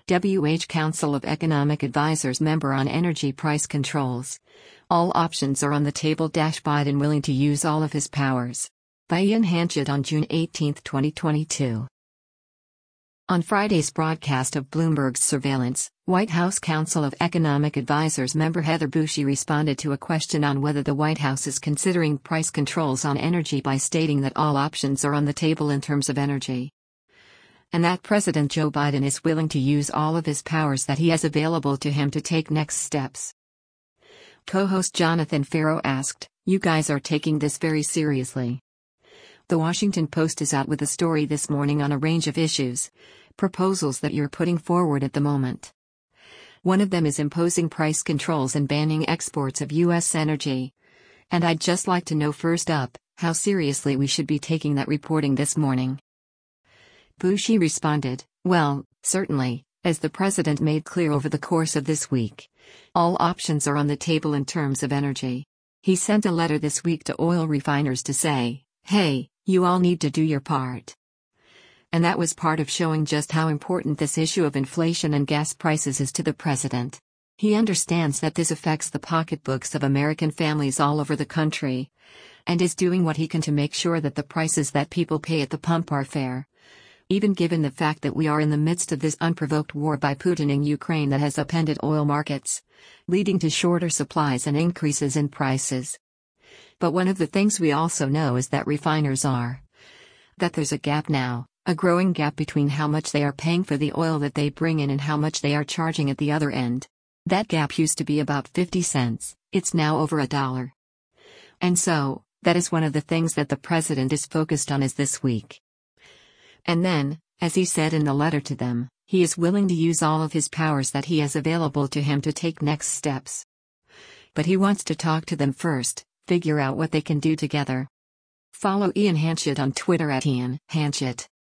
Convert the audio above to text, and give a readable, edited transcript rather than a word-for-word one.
WH Council of Economic Advisors member on energy price controls. All options are on the table. Biden willing to use all of his powers. By Ian Hanchett on June 18, 2022. On Friday's broadcast of Bloomberg's Surveillance, White House Council of Economic Advisors member Heather Bushey responded to a question on whether the White House is considering price controls on energy by stating that all options are on the table in terms of energy, and that President Joe Biden is willing to use all of his powers that he has available to him to take next steps. Co-host Jonathan Ferro asked, "You guys are taking this very seriously?" The Washington Post is out with a story this morning on a range of issues, proposals that you're putting forward at the moment. One of them is imposing price controls and banning exports of U.S. energy. And I'd just like to know first up, how seriously we should be taking that reporting this morning. Bushey responded, "Well, certainly, as the president made clear over the course of this week. All options are on the table in terms of energy. He sent a letter this week to oil refiners to say, hey, you all need to do your part." And that was part of showing just how important this issue of inflation and gas prices is to the president. He understands that this affects the pocketbooks of American families all over the country, and is doing what he can to make sure that the prices that people pay at the pump are fair. Even given the fact that we are in the midst of this unprovoked war by Putin in Ukraine that has upended oil markets, leading to shorter supplies and increases in prices. But one of the things we also know is that refiners are. That there's a gap now, a growing gap between how much they are paying for the oil that they bring in and how much they are charging at the other end. That gap used to be about 50 cents, it's now over $1. And so, that is one of the things that the president is focused on is this week. And then, as he said in the letter to them, he is willing to use all of his powers that he has available to him to take next steps. But he wants to talk to them first, figure out what they can do together. Follow Ian Hanchett on Twitter at Ian Hanchett.